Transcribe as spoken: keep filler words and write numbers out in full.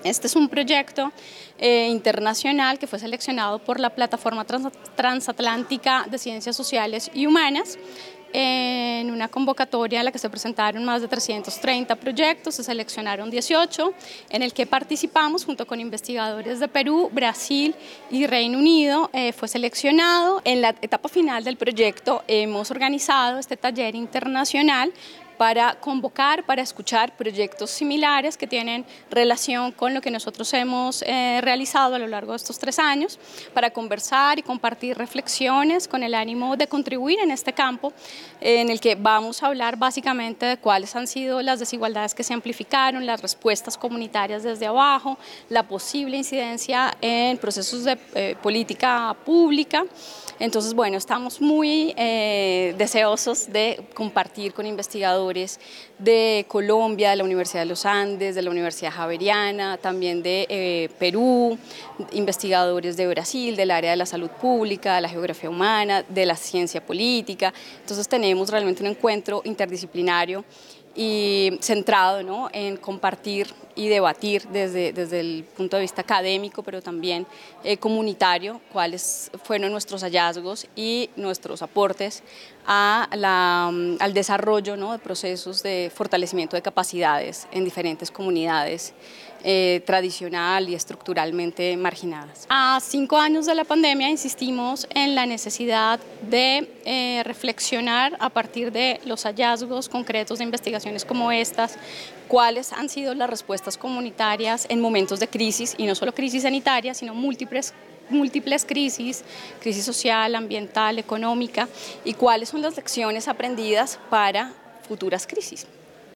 Este es un proyecto eh, internacional que fue seleccionado por la Plataforma Trans Transatlántica de Ciencias Sociales y Humanas en una convocatoria en la que se presentaron más de trescientos treinta proyectos, se seleccionaron dieciocho, en el que participamos junto con investigadores de Perú, Brasil y Reino Unido. Eh, fue seleccionado. En la etapa final del proyecto hemos organizado este taller internacional para convocar, para escuchar proyectos similares que tienen relación con lo que nosotros hemos eh, realizado a lo largo de estos tres años, para conversar y compartir reflexiones con el ánimo de contribuir en este campo, eh, en el que vamos a hablar básicamente de cuáles han sido las desigualdades que se amplificaron, las respuestas comunitarias desde abajo, la posible incidencia en procesos de eh, política pública. Entonces, bueno, estamos muy eh, deseosos de compartir con investigadores de Colombia, de la Universidad de los Andes, de la Universidad Javeriana, también de eh, Perú, investigadores de Brasil, del área de la salud pública, de la geografía humana, de la ciencia política. Entonces tenemos realmente un encuentro interdisciplinario y centrado, ¿no?, en compartir y debatir desde, desde el punto de vista académico, pero también eh, comunitario, cuáles fueron nuestros hallazgos y nuestros aportes a la, al desarrollo, ¿no?, de procesos de fortalecimiento de capacidades en diferentes comunidades eh, tradicional y estructuralmente marginadas. A cinco años de la pandemia insistimos en la necesidad de eh, reflexionar a partir de los hallazgos concretos de investigaciones como estas, cuáles han sido las respuestas comunitarias en momentos de crisis, y no solo crisis sanitaria, sino múltiples múltiples crisis, crisis social, ambiental, económica, y cuáles son las lecciones aprendidas para futuras crisis.